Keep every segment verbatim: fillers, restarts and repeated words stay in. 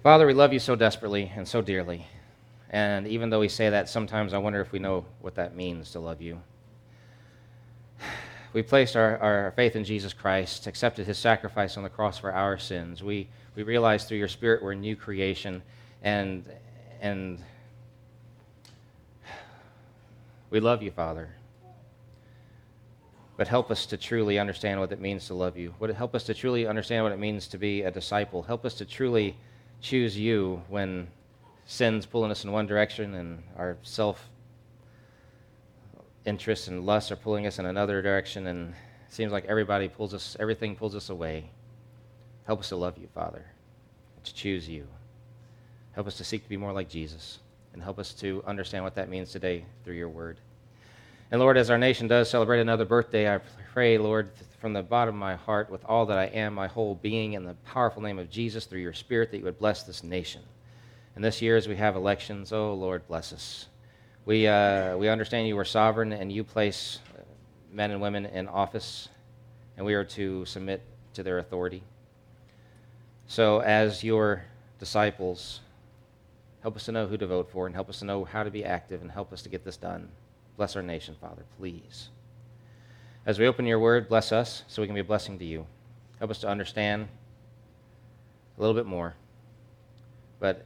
Father, we love you so desperately and so dearly. And even though we say that, sometimes I wonder if we know what that means to love you. We placed our, our faith in Jesus Christ, accepted his sacrifice on the cross for our sins. We we realize through your Spirit we're a new creation, and and we love you, Father. But help us to truly understand what it means to love you. Would it help us to truly understand what it means to be a disciple? Help us to truly choose you when sin's pulling us in one direction and our self-interest and lust are pulling us in another direction, and it seems like everybody pulls us, everything pulls us away. Help us to love you, Father, to choose you. Help us to seek to be more like Jesus, and help us to understand what that means today through your word. And Lord, as our nation does celebrate another birthday, I pray, Lord, from the bottom of my heart, with all that I am, my whole being, in the powerful name of Jesus, through your Spirit, that you would bless this nation. And this year, as we have elections, oh, Lord, bless us. We, uh, we understand you are sovereign, and you place men and women in office, and we are to submit to their authority. So as your disciples, help us to know who to vote for, and help us to know how to be active, and help us to get this done. Bless our nation, Father, please. As we open your word, bless us so we can be a blessing to you. Help us to understand a little bit more. But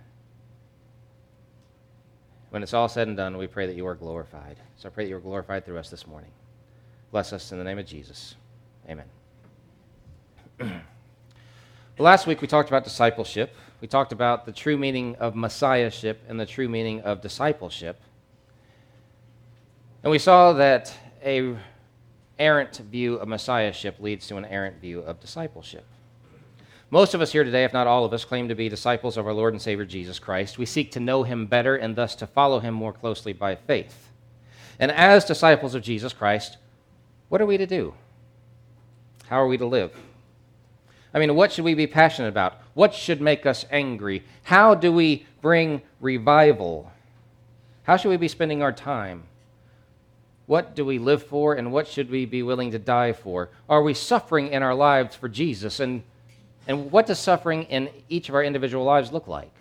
when it's all said and done, we pray that you are glorified. So I pray that you are glorified through us this morning. Bless us in the name of Jesus. Amen. Well, last week we talked about discipleship. We talked about the true meaning of messiahship and the true meaning of discipleship. And we saw that a errant view of messiahship leads to an errant view of discipleship. Most of us here today, if not all of us, claim to be disciples of our Lord and Savior Jesus Christ. We seek to know him better and thus to follow him more closely by faith. And as disciples of Jesus Christ, what are we to do? How are we to live? I mean, what should we be passionate about? What should make us angry? How do we bring revival? How should we be spending our time? What do we live for, and what should we be willing to die for? Are we suffering in our lives for Jesus? And, and what does suffering in each of our individual lives look like?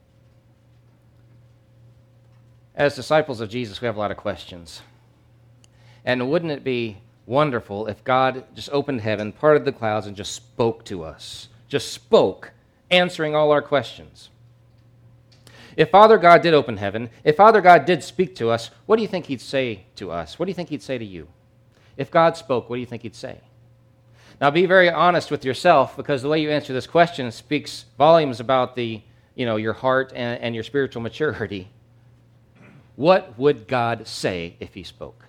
As disciples of Jesus, we have a lot of questions. And wouldn't it be wonderful if God just opened heaven, parted the clouds, and just spoke to us? Just spoke, answering all our questions. If Father God did open heaven, if Father God did speak to us, what do you think he'd say to us? What do you think he'd say to you? If God spoke, what do you think he'd say? Now, be very honest with yourself, because the way you answer this question speaks volumes about the, you know, your heart and, and your spiritual maturity. What would God say if he spoke?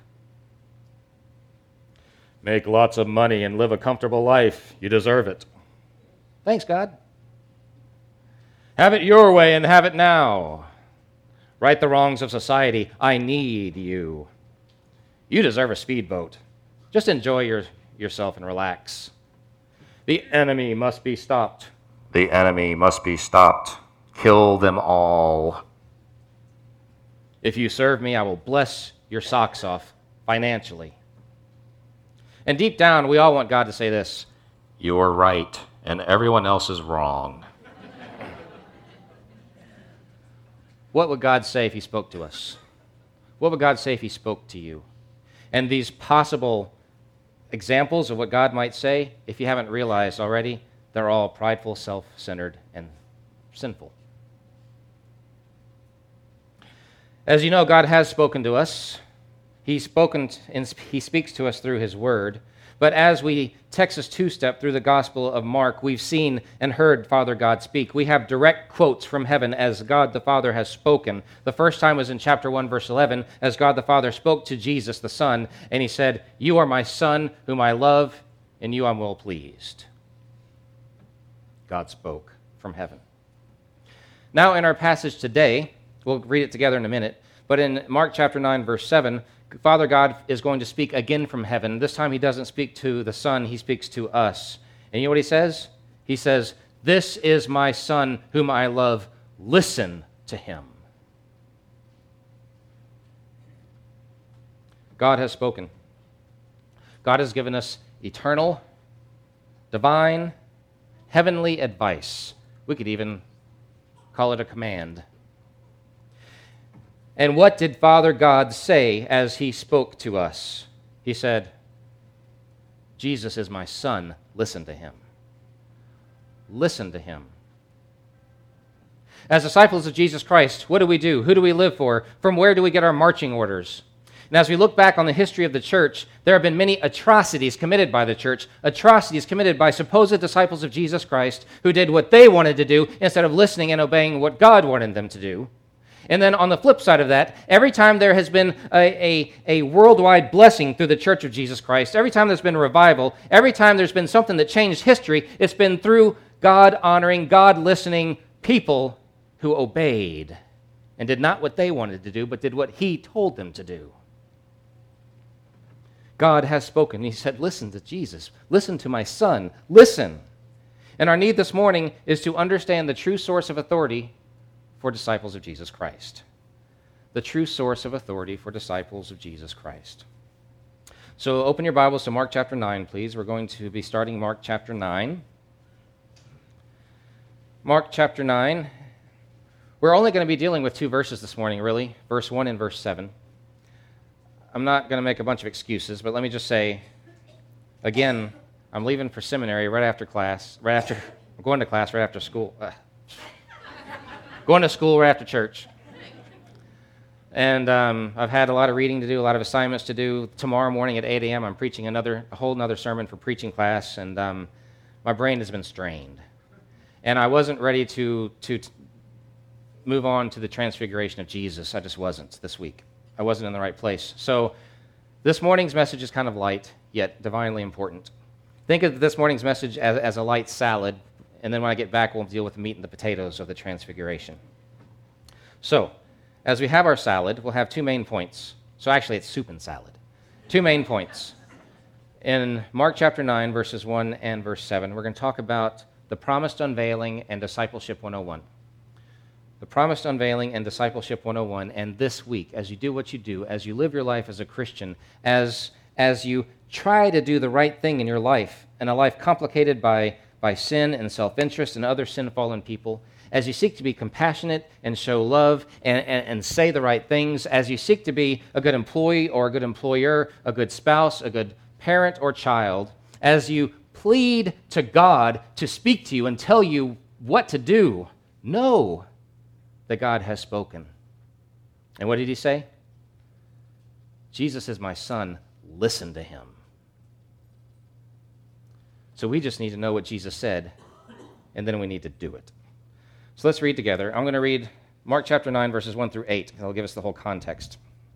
Make lots of money and live a comfortable life. You deserve it. Thanks, God. Have it your way and have it now. Right the wrongs of society. I need you. You deserve a speedboat. Just enjoy your, yourself and relax. The enemy must be stopped. The enemy must be stopped. Kill them all. If you serve me, I will bless your socks off financially. And deep down, we all want God to say this: you're right, and everyone else is wrong. What would God say if he spoke to us? What would God say if he spoke to you? And these possible examples of what God might say, if you haven't realized already, they're all prideful, self-centered, and sinful. As you know, God has spoken to us. He's spoken and he speaks to us through his word. But as we Texas two-step through the Gospel of Mark, we've seen and heard Father God speak. We have direct quotes from heaven as God the Father has spoken. The first time was in chapter one, verse eleven, as God the Father spoke to Jesus the Son, and he said, "You are my Son, whom I love, and you I'm well pleased." God spoke from heaven. Now in our passage today, we'll read it together in a minute, but in Mark chapter nine, verse seven, Father God is going to speak again from heaven. This time he doesn't speak to the Son, he speaks to us. And you know what he says? He says, "This is my Son whom I love. Listen to him." God has spoken. God has given us eternal, divine, heavenly advice. We could even Call it a command. And what did Father God say as he spoke to us? He said, Jesus is my son. Listen to him. Listen to him. As disciples of Jesus Christ, what do we do? Who do we live for? From where do we get our marching orders? And as we look back on the history of the church, there have been many atrocities committed by the church, atrocities committed by supposed disciples of Jesus Christ who did what they wanted to do instead of listening and obeying what God wanted them to do. And then on the flip side of that, every time there has been a, a, a worldwide blessing through the Church of Jesus Christ, every time there's been revival, every time there's been something that changed history, it's been through God-honoring, God-listening people who obeyed and did not what they wanted to do, but did what he told them to do. God has spoken. He said, listen to Jesus. Listen to my son. Listen. And our need this morning is to understand the true source of authority for disciples of Jesus Christ. The true source of authority for disciples of Jesus Christ. So open your Bibles to Mark chapter nine, please. We're going to be starting Mark chapter nine. Mark chapter nine. We're only going to be dealing with two verses this morning, really, verse one and verse seven. I'm not going to make a bunch of excuses, but let me just say, again, I'm leaving for seminary right after class, right after, I'm going to class right after school. Uh, going to school right after church. And um, I've had a lot of reading to do, a lot of assignments to do. Tomorrow morning at eight a.m., I'm preaching another, a whole other sermon for preaching class, and um, my brain has been strained. And I wasn't ready to, to t- move on to the transfiguration of Jesus. I just wasn't this week. I wasn't in the right place. So this morning's message is kind of light, yet divinely important. Think of this morning's message as, as a light salad, and then when I get back, we'll deal with the meat and the potatoes of the transfiguration. So, as we have our salad, we'll have two main points. So actually, it's soup and salad. Two main points. In Mark chapter nine, verses one and verse seven, we're going to talk about the promised unveiling and discipleship one oh one. The promised unveiling and discipleship one oh one, and this week, as you do what you do, as you live your life as a Christian, as, as you try to do the right thing in your life, in a life complicated by by sin and self-interest and other sin-fallen people, as you seek to be compassionate and show love and, and, and say the right things, as you seek to be a good employee or a good employer, a good spouse, a good parent or child, as you plead to God to speak to you and tell you what to do, know that God has spoken. And what did he say? Jesus is my son, listen to him. So we just need to know what Jesus said, and then we need to do it. So let's read together. I'm going to read Mark chapter nine, verses one through eight. That'll give us the whole context.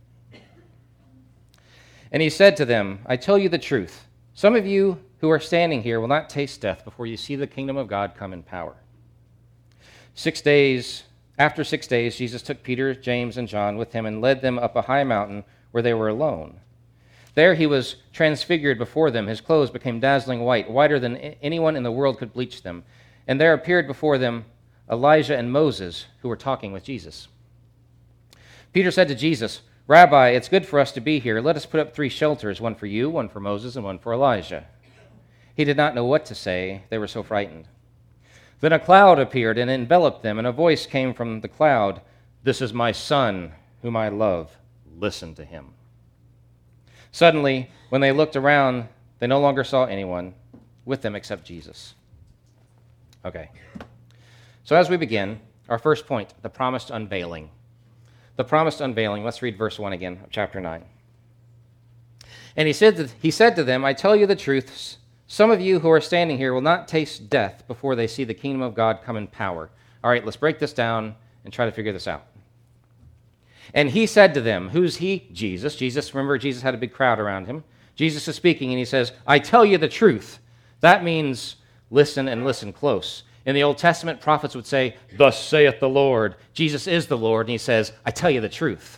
And he said to them, I tell you the truth. Some of you who are standing here will not taste death before you see the kingdom of God come in power. Six days, after six days, Jesus took Peter, James, and John with him and led them up a high mountain where they were alone. There he was transfigured before them. His clothes became dazzling white, whiter than anyone in the world could bleach them. And there appeared before them Elijah and Moses, who were talking with Jesus. Peter said to Jesus, Rabbi, it's good for us to be here. Let us put up three shelters, one for you, one for Moses, and one for Elijah. He did not know what to say. They were so frightened. Then a cloud appeared and enveloped them, and a voice came from the cloud, This is my son, whom I love. Listen to him. Suddenly, when they looked around, they no longer saw anyone with them except Jesus. Okay. So as we begin, our first point, the promised unveiling. The promised unveiling. Let's read verse one again of chapter nine. And he said, to, he said to them, I tell you the truth, some of you who are standing here will not taste death before they see the kingdom of God come in power. All right, let's break this down and try to figure this out. And he said to them, who's he? Jesus. Jesus, remember, Jesus had a big crowd around him. Jesus is speaking, and he says, I tell you the truth. That means listen and listen close. In the Old Testament, prophets would say, Thus saith the Lord. Jesus is the Lord, and he says, I tell you the truth.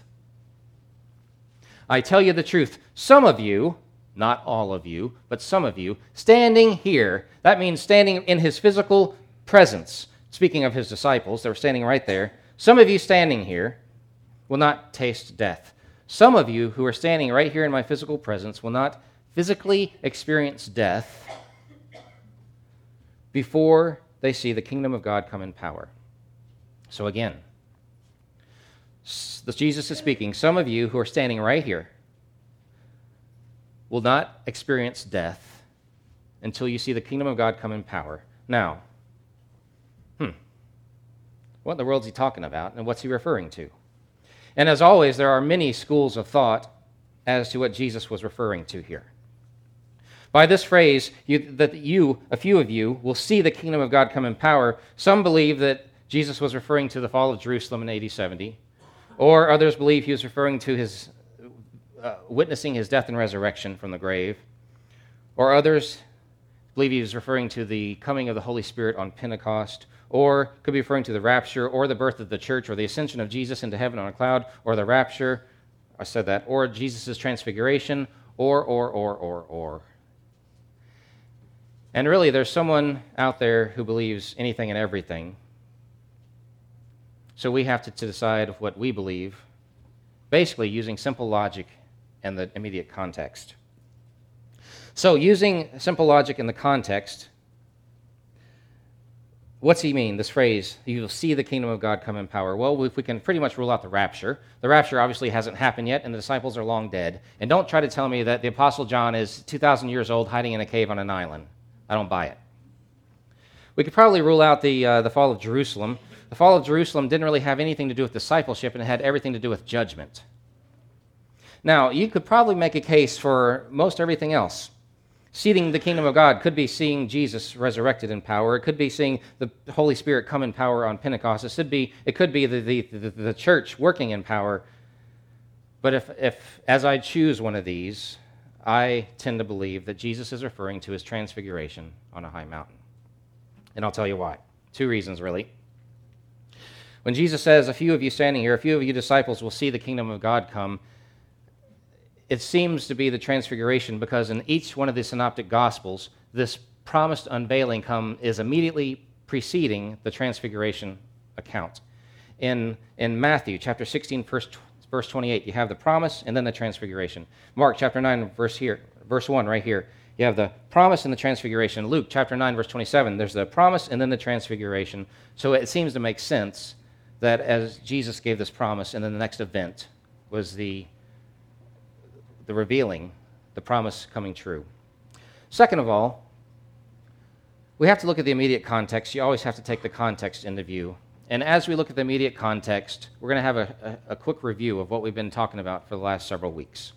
I tell you the truth. Some of you, not all of you, but some of you, standing here, that means standing in his physical presence. Speaking of his disciples, they were standing right there. Some of you standing here will not taste death. Some of you who are standing right here in my physical presence will not physically experience death before they see the kingdom of God come in power. So again, the Jesus is speaking. Some of you who are standing right here will not experience death until you see the kingdom of God come in power. Now, hmm, what in the world is he talking about, and what's he referring to? And as always, there are many schools of thought as to what Jesus was referring to here. By this phrase, you, that you, a few of you, will see the kingdom of God come in power, some believe that Jesus was referring to the fall of Jerusalem in A D seventy, or others believe he was referring to his uh, witnessing his death and resurrection from the grave, or others believe he was referring to the coming of the Holy Spirit on Pentecost, or could be referring to the rapture, or the birth of the church, or the ascension of Jesus into heaven on a cloud, or the rapture, I said that, or Jesus' transfiguration, or, or, or, or, or. And really, there's someone out there who believes anything and everything. So we have to, to decide what we believe, basically using simple logic and the immediate context. So using simple logic in the context, what's he mean, this phrase, you will see the kingdom of God come in power? Well, if we can pretty much rule out the rapture. The rapture obviously hasn't happened yet, and the disciples are long dead. And don't try to tell me that the Apostle John is two thousand years old hiding in a cave on an island. I don't buy it. We could probably rule out the, uh, the fall of Jerusalem. The fall of Jerusalem didn't really have anything to do with discipleship, and it had everything to do with judgment. Now, you could probably make a case for most everything else. Seeing the kingdom of God could be seeing Jesus resurrected in power. It could be seeing the Holy Spirit come in power on Pentecost. It could be, it could be the, the, the, the church working in power. But if, if, as I choose one of these, I tend to believe that Jesus is referring to his transfiguration on a high mountain. And I'll tell you why. Two reasons, really. When Jesus says, a few of you standing here, a few of you disciples will see the kingdom of God come, it seems to be the transfiguration because in each one of the synoptic gospels, this promised unveiling come is immediately preceding the transfiguration account. In, in Matthew chapter sixteen, verse, verse twenty-eight, you have the promise and then the transfiguration. Mark chapter nine, verse here, verse one right here, you have the promise and the transfiguration. Luke chapter nine, verse twenty-seven, there's the promise and then the transfiguration. So it seems to make sense that as Jesus gave this promise, and then the next event was the, the revealing, the promise coming true. Second of all, we have to look at the immediate context. You always have to take the context into view. And as we look at the immediate context, we're going to have a, a, a quick review of what we've been talking about for the last several weeks.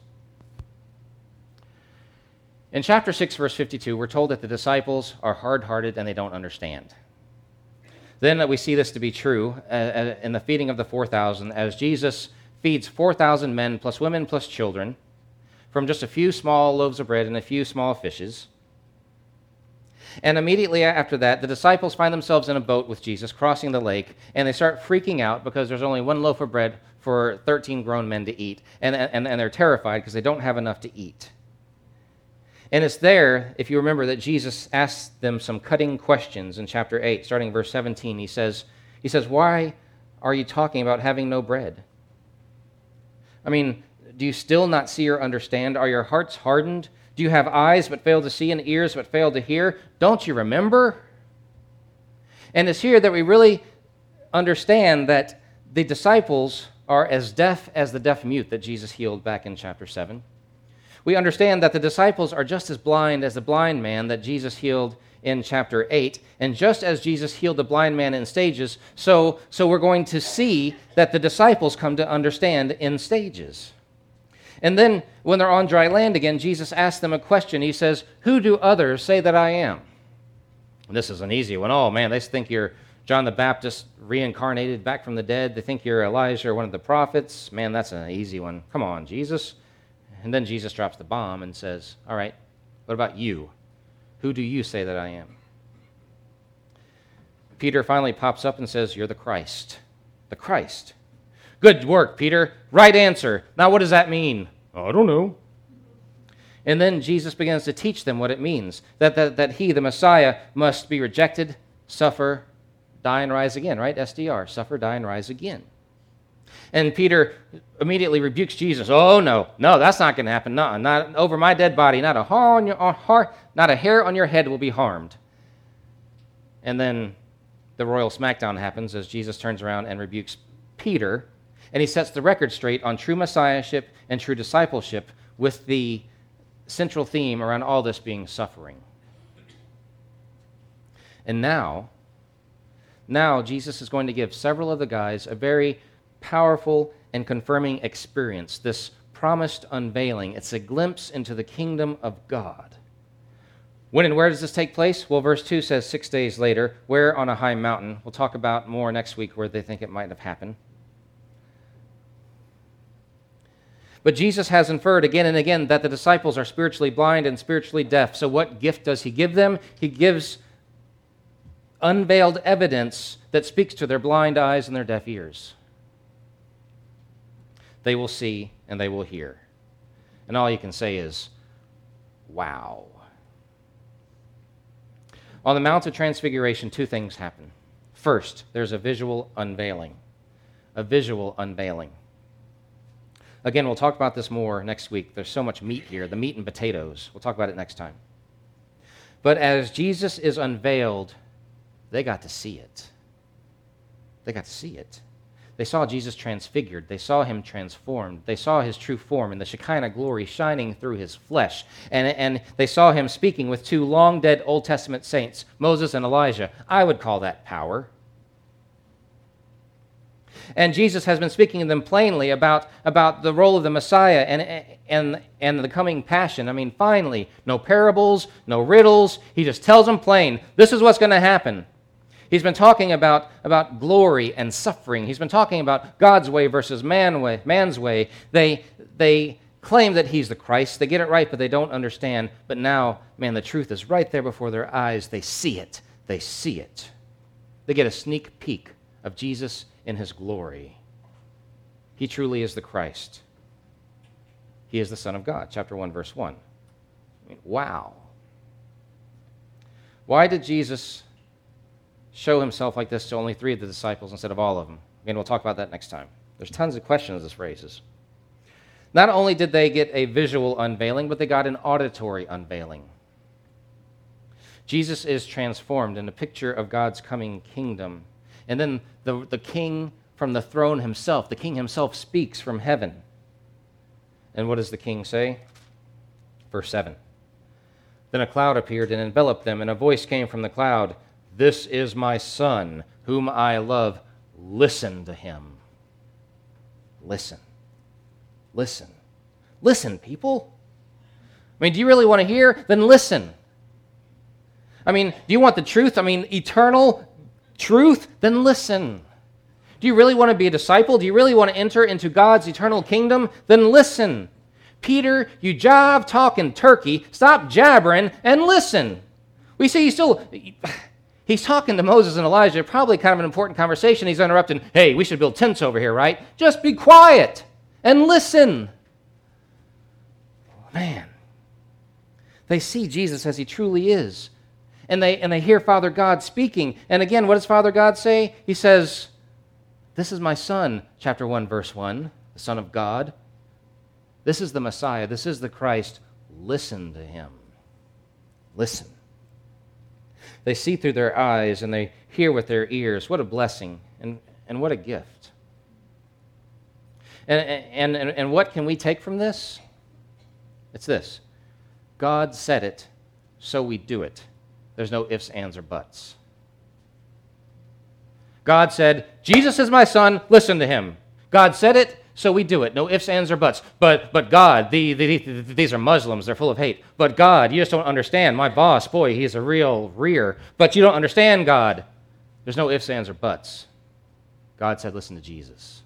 In chapter six, verse fifty-two, we're told that the disciples are hard-hearted and they don't understand. Then we see this to be true uh, in the feeding of the four thousand, as Jesus feeds four thousand men plus women plus children from just a few small loaves of bread and a few small fishes. And immediately after that, the disciples find themselves in a boat with Jesus crossing the lake, and they start freaking out because there's only one loaf of bread for thirteen grown men to eat. And, and, and they're terrified because they don't have enough to eat. And it's there, if you remember, that Jesus asked them some cutting questions in chapter eight, starting verse seventeen. He says, he says, why are you talking about having no bread? I mean, do you still not see or understand? Are your hearts hardened? Do you have eyes but fail to see and ears but fail to hear? Don't you remember? And it's here that we really understand that the disciples are as deaf as the deaf mute that Jesus healed back in chapter seven. We understand that the disciples are just as blind as the blind man that Jesus healed in chapter eight. And just as Jesus healed the blind man in stages, so, so we're going to see that the disciples come to understand in stages. And then when they're on dry land again, Jesus asks them a question. He says, who do others say that I am? And this is an easy one. Oh, man, they think you're John the Baptist reincarnated back from the dead. They think you're Elijah or one of the prophets. Man, that's an easy one. Come on, Jesus. And then Jesus drops the bomb and says, all right, what about you? Who do you say that I am? Peter finally pops up and says, you're the Christ. The Christ. Good work, Peter. Right answer. Now, what does that mean? I don't know. And then Jesus begins to teach them what it means, that, that, that he, the Messiah, must be rejected, suffer, die, and rise again, right? S D R, suffer, die, and rise again. And Peter immediately rebukes Jesus. Oh, no, no, that's not going to happen. No, not over my dead body. Not a hair on your heart, not a hair on your head will be harmed. And then the royal smackdown happens as Jesus turns around and rebukes Peter, and he sets the record straight on true messiahship and true discipleship, with the central theme around all this being suffering. And now, now Jesus is going to give several of the guys a very powerful and confirming experience, this promised unveiling. It's a glimpse into the kingdom of God. When and where does this take place? Well, verse two says six days later, where? On a high mountain. We'll talk about more next week where they think it might have happened. But Jesus has inferred again and again that the disciples are spiritually blind and spiritually deaf. So what gift does he give them? He gives unveiled evidence that speaks to their blind eyes and their deaf ears. They will see and they will hear. And all you can say is, wow. On the Mount of Transfiguration, two things happen. First, there's a visual unveiling. A visual unveiling. Again, we'll talk about this more next week. There's so much meat here, the meat and potatoes. We'll talk about it next time. But as Jesus is unveiled, they got to see it. They got to see it. They saw Jesus transfigured. They saw him transformed. They saw his true form and the Shekinah glory shining through his flesh. And, and they saw him speaking with two long-dead Old Testament saints, Moses and Elijah. I would call that power. And Jesus has been speaking to them plainly about, about the role of the Messiah and, and, and the coming passion. I mean, finally, no parables, no riddles. He just tells them plain, this is what's going to happen. He's been talking about, about glory and suffering. He's been talking about God's way versus man way, man's way. They, they claim that he's the Christ. They get it right, but they don't understand. But now, man, the truth is right there before their eyes. They see it. They see it. They get a sneak peek of Jesus in his glory. He truly is the Christ. He is the Son of God. Chapter one, verse one. I mean, wow. Why did Jesus show himself like this to only three of the disciples instead of all of them? Again, we'll talk about that next time. There's tons of questions this raises. Not only did they get a visual unveiling, but they got an auditory unveiling. Jesus is transformed in a picture of God's coming kingdom. And then the, the king from the throne himself, the king himself speaks from heaven. And what does the king say? Verse seven. Then a cloud appeared and enveloped them, and a voice came from the cloud, "This is my son, whom I love. Listen to him." Listen. Listen. Listen, people. I mean, do you really want to hear? Then listen. I mean, do you want the truth? I mean, eternal truth? Then listen. Do you really want to be a disciple? Do you really want to enter into God's eternal kingdom? Then listen. Peter, you jive talking turkey. Stop jabbering and listen. We see he's still... He's talking to Moses and Elijah, probably kind of an important conversation. He's interrupting, hey, we should build tents over here, right? Just be quiet and listen. Man, they see Jesus as he truly is. And they, and they hear Father God speaking. And again, what does Father God say? He says, "This is my son," chapter one, verse one, the Son of God. This is the Messiah. This is the Christ. Listen to him. Listen. They see through their eyes and they hear with their ears. What a blessing and, and what a gift. And, and, and, and what can we take from this? It's this. God said it, so we do it. There's no ifs, ands, or buts. God said, Jesus is my son, listen to him. God said it, so we do it. No ifs, ands, or buts. But but God, the, the, the, these are Muslims, they're full of hate. But God, you just don't understand. My boss, boy, he's a real rear. But you don't understand God. There's no ifs, ands, or buts. God said, listen to Jesus.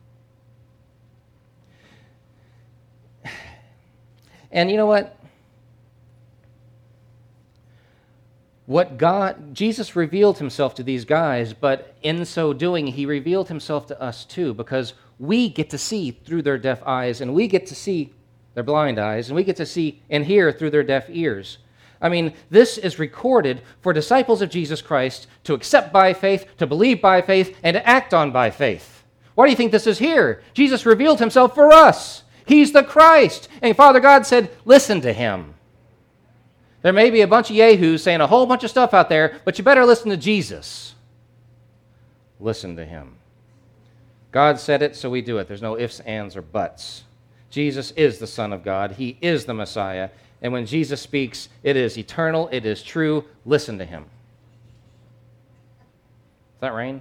And you know what? What God, Jesus revealed himself to these guys, but in so doing, he revealed himself to us too, because we get to see through their deaf eyes, and we get to see their blind eyes, and we get to see and hear through their deaf ears. I mean, this is recorded for disciples of Jesus Christ to accept by faith, to believe by faith, and to act on by faith. Why do you think this is here? Jesus revealed himself for us. He's the Christ. And Father God said, listen to him. There may be a bunch of yahoos saying a whole bunch of stuff out there, but you better listen to Jesus. listen to him. God said it, so we do it. There's no ifs, ands, or buts. Jesus is the Son of God. He is the Messiah. And when Jesus speaks, it is eternal, it is true. Listen to him. Is that rain?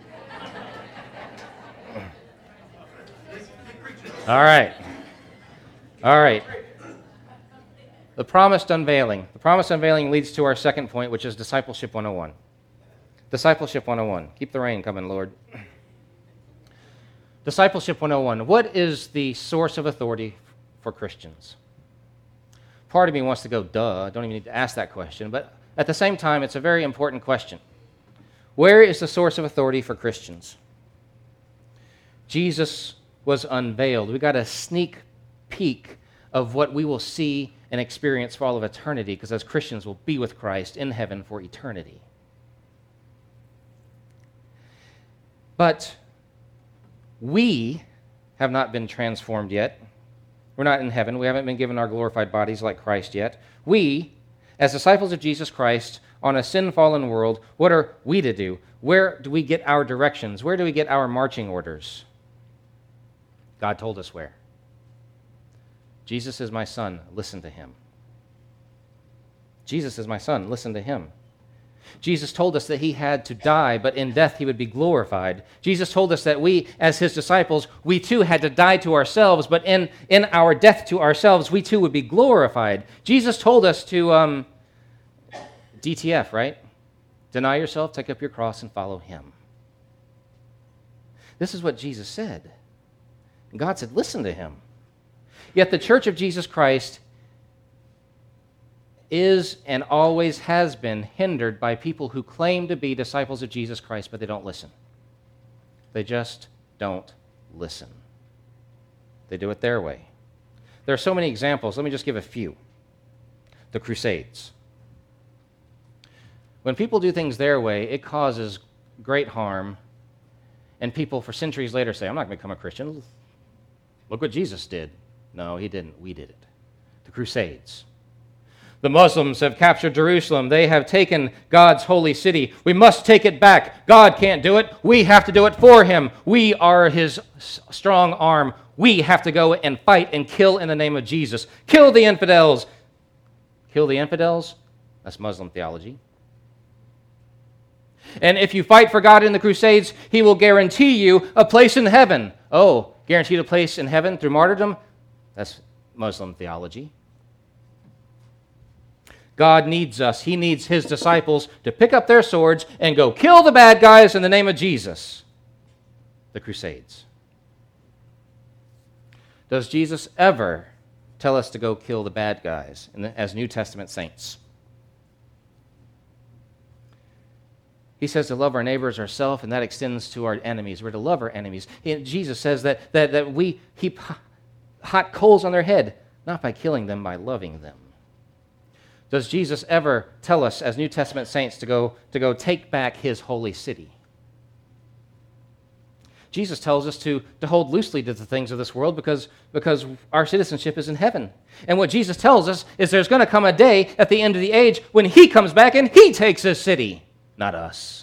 All right. All right. The promised unveiling. The promised unveiling leads to our second point, which is Discipleship one oh one. Discipleship one oh one. Keep the rain coming, Lord. Discipleship one oh one. What is the source of authority for Christians? Part of me wants to go, duh, I don't even need to ask that question, but at the same time, it's a very important question. Where is the source of authority for Christians? Jesus was unveiled. We got a sneak peek of what we will see and experience for all of eternity, because as Christians, we'll be with Christ in heaven for eternity. But we have not been transformed yet. We're not in heaven. We haven't been given our glorified bodies like Christ yet. We, as disciples of Jesus Christ, on a sin-fallen world, what are we to do? Where do we get our directions? Where do we get our marching orders? God told us where. Jesus is my son, listen to him. Jesus is my son, listen to him. Jesus told us that he had to die, but in death he would be glorified. Jesus told us that we, as his disciples, we too had to die to ourselves, but in, in our death to ourselves, we too would be glorified. Jesus told us to, um, D T F, right? Deny yourself, take up your cross, and follow him. This is what Jesus said. And God said, listen to him. Yet the Church of Jesus Christ is and always has been hindered by people who claim to be disciples of Jesus Christ, but they don't listen. They just don't listen. They do it their way. There are so many examples. Let me just give a few. The Crusades. When people do things their way, it causes great harm, and people for centuries later say, I'm not going to become a Christian. Look what Jesus did. No, he didn't. We did it. The Crusades. The Muslims have captured Jerusalem. They have taken God's holy city. We must take it back. God can't do it. We have to do it for him. We are his strong arm. We have to go and fight and kill in the name of Jesus. Kill the infidels. Kill the infidels? That's Muslim theology. And if you fight for God in the Crusades, he will guarantee you a place in heaven. Oh, guaranteed a place in heaven through martyrdom? That's Muslim theology. God needs us. He needs his disciples to pick up their swords and go kill the bad guys in the name of Jesus. The Crusades. Does Jesus ever tell us to go kill the bad guys as New Testament saints? He says to love our neighbors ourselves, and that extends to our enemies. We're to love our enemies. He, Jesus says that, that, that we heap hot coals on their head, not by killing them, by loving them. Does Jesus ever tell us as New Testament saints to go, to go take back his holy city? Jesus tells us to, to hold loosely to the things of this world because, because our citizenship is in heaven. And what Jesus tells us is there's going to come a day at the end of the age when he comes back and he takes his city. Not us.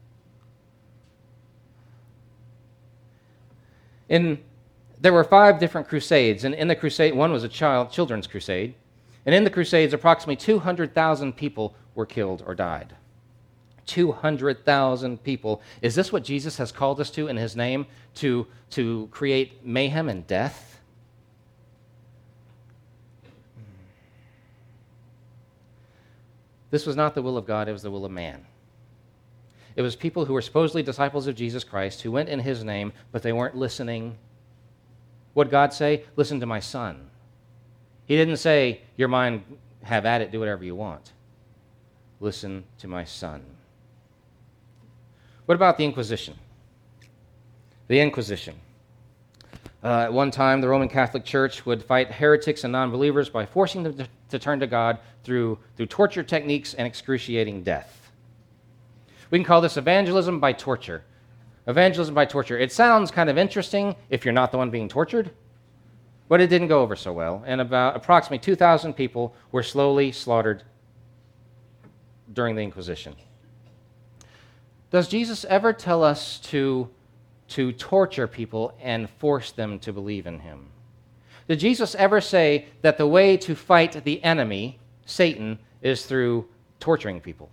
In, there were five different crusades, and in the crusade, one was a child, children's crusade, and in the crusades, approximately two hundred thousand people were killed or died. two hundred thousand people. Is this what Jesus has called us to in his name, to, to create mayhem and death? This was not the will of God, it was the will of man. It was people who were supposedly disciples of Jesus Christ who went in his name, but they weren't listening. What did God say? Listen to my son. He didn't say, your mind, have at it, do whatever you want. Listen to my son. What about the Inquisition? The Inquisition. Uh, at one time, the Roman Catholic Church would fight heretics and non-believers by forcing them to, to turn to God through, through torture techniques and excruciating death. We can call this evangelism by torture. Evangelism by torture. It sounds kind of interesting if you're not the one being tortured, but it didn't go over so well. And about approximately two thousand people were slowly slaughtered during the Inquisition. Does Jesus ever tell us to, to torture people and force them to believe in him? Did Jesus ever say that the way to fight the enemy, Satan, is through torturing people?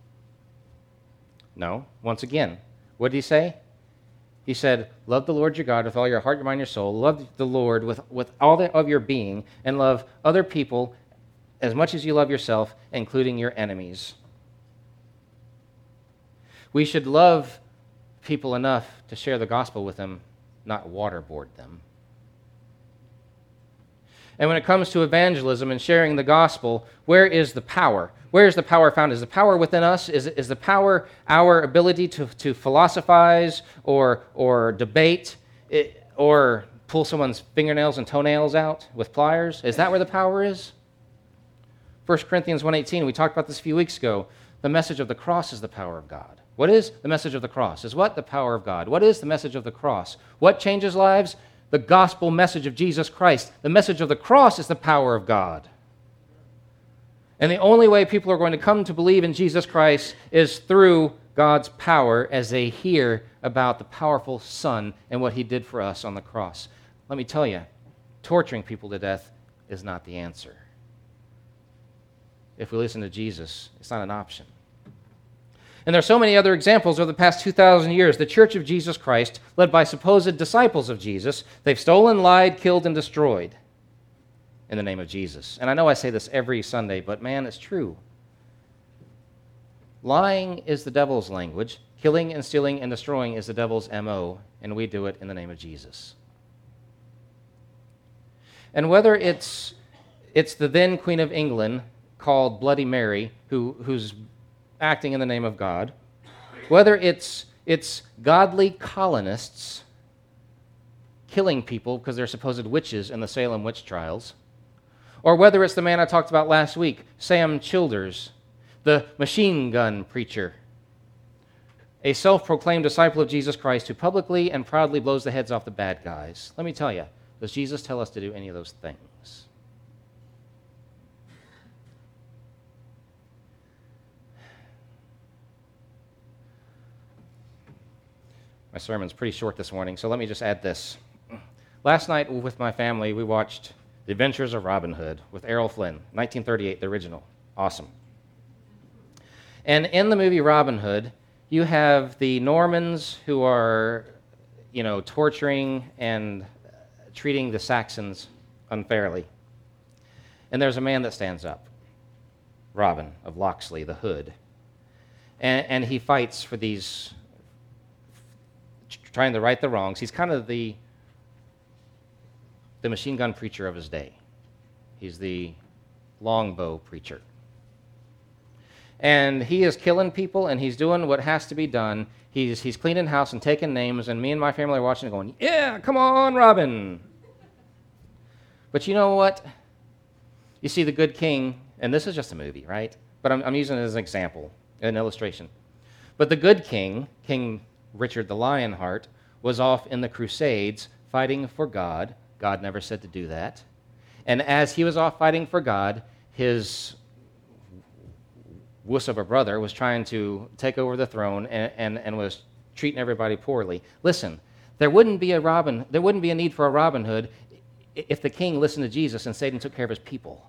No. Once again, what did he say? He said, love the Lord your God with all your heart, your mind, your soul. Love the Lord with, with all the, of your being, and love other people as much as you love yourself, including your enemies. We should love people enough to share the gospel with them, not waterboard them. And when it comes to evangelism and sharing the gospel, where is the power? Where is the power found? Is the power within us? Is, is the power our ability to, to philosophize or, or debate it, or pull someone's fingernails and toenails out with pliers? Is that where the power is? First Corinthians one eighteen, we talked about this a few weeks ago. The message of the cross is the power of God. What is the message of the cross? Is what? The power of God. What is the message of the cross? What changes lives? The gospel message of Jesus Christ. The message of the cross is the power of God. And the only way people are going to come to believe in Jesus Christ is through God's power as they hear about the powerful Son and what he did for us on the cross. Let me tell you, torturing people to death is not the answer. If we listen to Jesus, it's not an option. And there are so many other examples over the past two thousand years. The Church of Jesus Christ, led by supposed disciples of Jesus, they've stolen, lied, killed, and destroyed in the name of Jesus. And I know I say this every Sunday, but man, it's true. Lying is the devil's language. Killing and stealing and destroying is the devil's M O, and we do it in the name of Jesus. And whether it's, it's the then Queen of England called Bloody Mary, who, who's acting in the name of God, whether it's, it's godly colonists killing people because they're supposed witches in the Salem witch trials, or whether it's the man I talked about last week, Sam Childers, the machine gun preacher, a self-proclaimed disciple of Jesus Christ who publicly and proudly blows the heads off the bad guys. Let me tell you, does Jesus tell us to do any of those things? My sermon's pretty short this morning, so let me just add this. Last night with my family, we watched The Adventures of Robin Hood with Errol Flynn, nineteen thirty-eight, the original. Awesome. And in the movie Robin Hood, you have the Normans who are, you know, torturing and treating the Saxons unfairly. And there's a man that stands up, Robin of Locksley, the Hood. And, and he fights for these, trying to right the wrongs. He's kind of the, the machine gun preacher of his day. He's the longbow preacher. And he is killing people, and he's doing what has to be done. He's, he's cleaning house and taking names, and me and my family are watching and going, yeah, come on, Robin. But you know what? You see the good king, and this is just a movie, right? But I'm, I'm using it as an example, an illustration. But the good king, King Richard the Lionheart, was off in the Crusades fighting for God. God never said to do that. And as he was off fighting for God, his wuss of a brother was trying to take over the throne and, and, and was treating everybody poorly. Listen, there wouldn't be a Robin, there wouldn't be a need for a Robin Hood if the king listened to Jesus and Satan took care of his people.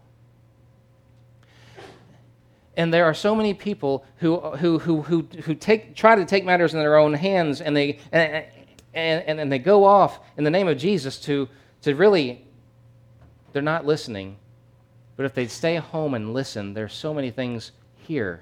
And there are so many people who who who who, who take try to take matters in their own hands, and they and, and, and they go off in the name of Jesus to to really, they're not listening. But if they stay home and listen, there's so many things here.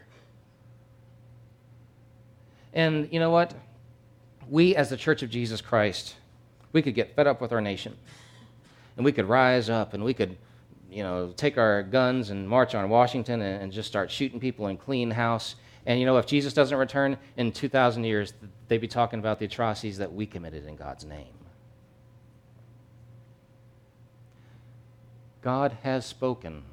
And you know what? We as the Church of Jesus Christ, we could get fed up with our nation. And we could rise up and we could, you know, take our guns and march on Washington and, and just start shooting people and clean house. And you know, if Jesus doesn't return in two thousand years, they'd be talking about the atrocities that we committed in God's name. God has spoken.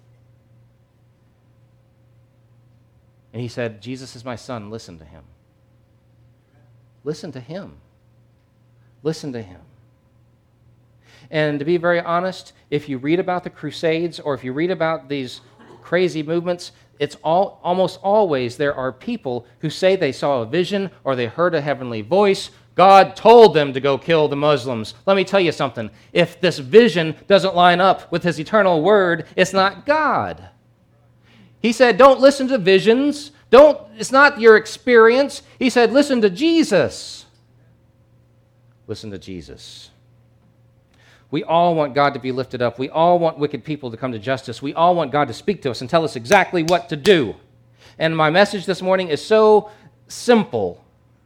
And he said, Jesus is my son, listen to him. Listen to him. Listen to him. And to be very honest, if you read about the Crusades or if you read about these crazy movements, it's all, almost always there are people who say they saw a vision or they heard a heavenly voice. God told them to go kill the Muslims. Let me tell you something. If this vision doesn't line up with his eternal word, it's not God. He said, don't listen to visions. Don't, it's not your experience. He said, listen to Jesus. Listen to Jesus. We all want God to be lifted up. We all want wicked people to come to justice. We all want God to speak to us and tell us exactly what to do. And my message this morning is so simple.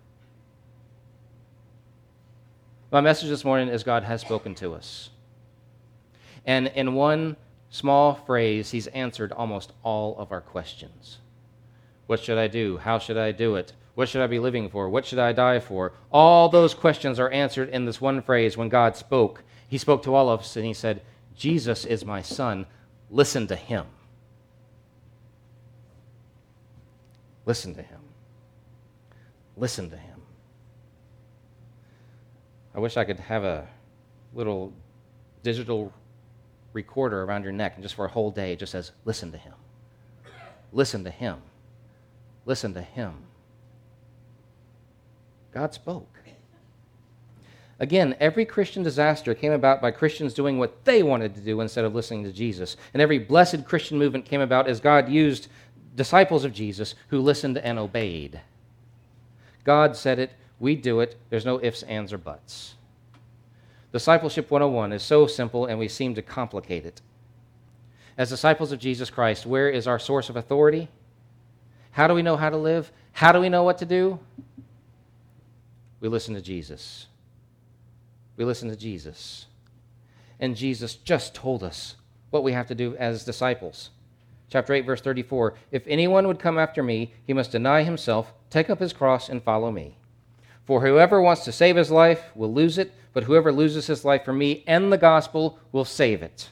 My message this morning is God has spoken to us. And in one small phrase, he's answered almost all of our questions. What should I do? How should I do it? What should I be living for? What should I die for? All those questions are answered in this one phrase when God spoke. He spoke to all of us and he said, Jesus is my son. Listen to him. Listen to him. Listen to him. I wish I could have a little digital recorder around your neck and just for a whole day it just says, listen to him. Listen to him. Listen to him. God spoke. Again, every Christian disaster came about by Christians doing what they wanted to do instead of listening to Jesus. And every blessed Christian movement came about as God used disciples of Jesus who listened and obeyed. God said it, we do it, there's no ifs, ands, or buts. Discipleship one oh one is so simple and we seem to complicate it. As disciples of Jesus Christ, where is our source of authority? How do we know how to live? How do we know what to do? We listen to Jesus. We listen to Jesus. And Jesus just told us what we have to do as disciples. Chapter eight, verse thirty-four, if anyone would come after me, he must deny himself, take up his cross, and follow me. For whoever wants to save his life will lose it, but whoever loses his life for me and the gospel will save it.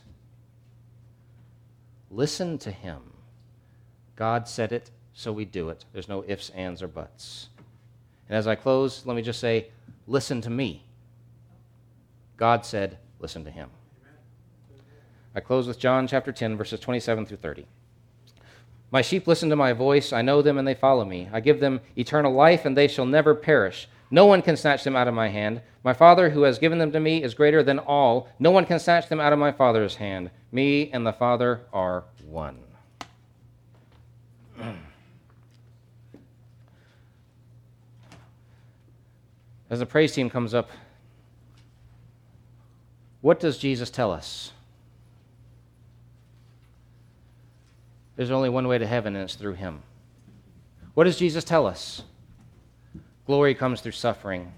Listen to him. God said it, so we do it. There's no ifs, ands, or buts. And as I close, let me just say, listen to me. God said, listen to him. I close with John chapter ten, verses twenty-seven through thirty. My sheep listen to my voice. I know them and they follow me. I give them eternal life and they shall never perish. No one can snatch them out of my hand. My Father who has given them to me is greater than all. No one can snatch them out of my Father's hand. Me and the Father are one. As the praise team comes up, what does Jesus tell us? There's only one way to heaven, and it's through him. What does Jesus tell us? Glory comes through suffering.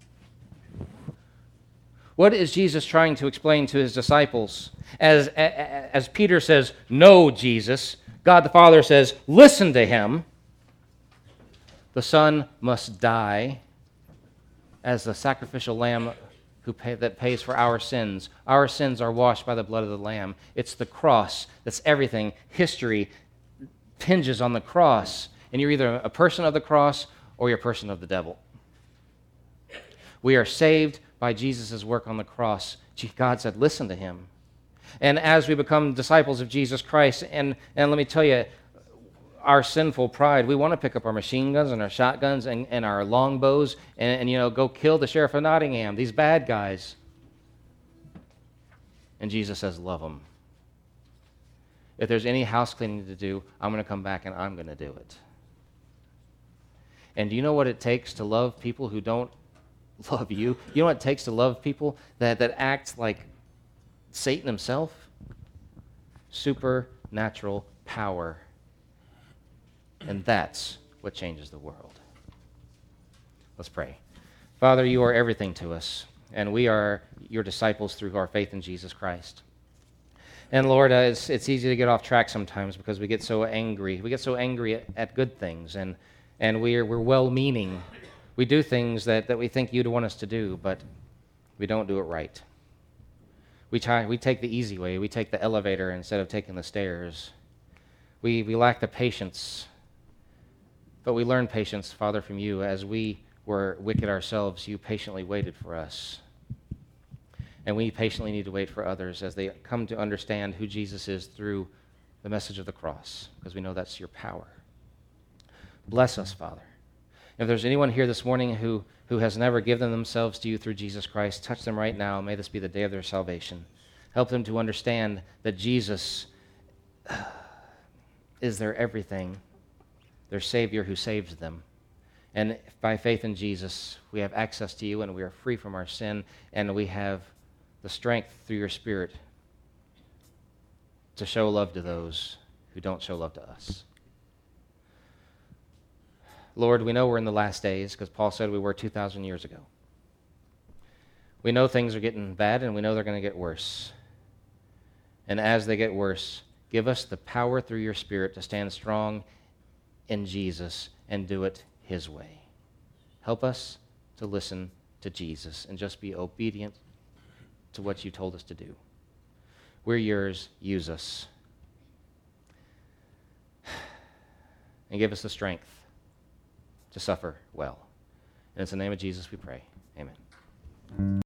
What is Jesus trying to explain to his disciples? As, as Peter says, no, Jesus. God the Father says, listen to him. The Son must die as the sacrificial lamb who pay, that pays for our sins. Our sins are washed by the blood of the Lamb. It's the cross. That's everything. History hinges on the cross. And you're either a person of the cross or you're a person of the devil. We are saved by Jesus' work on the cross. God said, listen to him. And as we become disciples of Jesus Christ, and, and let me tell you, our sinful pride, we want to pick up our machine guns and our shotguns and, and our longbows and, and, you know, go kill the sheriff of Nottingham, these bad guys. And Jesus says, love them. If there's any house cleaning to do, I'm going to come back and I'm going to do it. And do you know what it takes to love people who don't love you? You know what it takes to love people that, that act like Satan himself? Supernatural power. And that's what changes the world. Let's pray. Father, you are everything to us, and we are your disciples through our faith in Jesus Christ. And Lord, uh, it's, it's easy to get off track sometimes because we get so angry. We get so angry at, at good things, and, and we're, we're well-meaning. We do things that, that we think you'd want us to do, but we don't do it right. We, try, we take the easy way. We take the elevator instead of taking the stairs. We, we lack the patience. But we learn patience, Father, from you. As we were wicked ourselves, you patiently waited for us. And we patiently need to wait for others as they come to understand who Jesus is through the message of the cross, because we know that's your power. Bless us, Father. If there's anyone here this morning who, who has never given themselves to you through Jesus Christ, touch them right now. May this be the day of their salvation. Help them to understand that Jesus is their everything, their Savior who saves them. And by faith in Jesus, we have access to you and we are free from our sin, and we have the strength through your Spirit to show love to those who don't show love to us. Lord, we know we're in the last days because Paul said we were two thousand years ago. We know things are getting bad and we know they're going to get worse. And as they get worse, give us the power through your Spirit to stand strong in Jesus and do it his way. Help us to listen to Jesus and just be obedient to what you told us to do. We're yours. Use us. And give us the strength to suffer well. And it's in the name of Jesus we pray. Amen.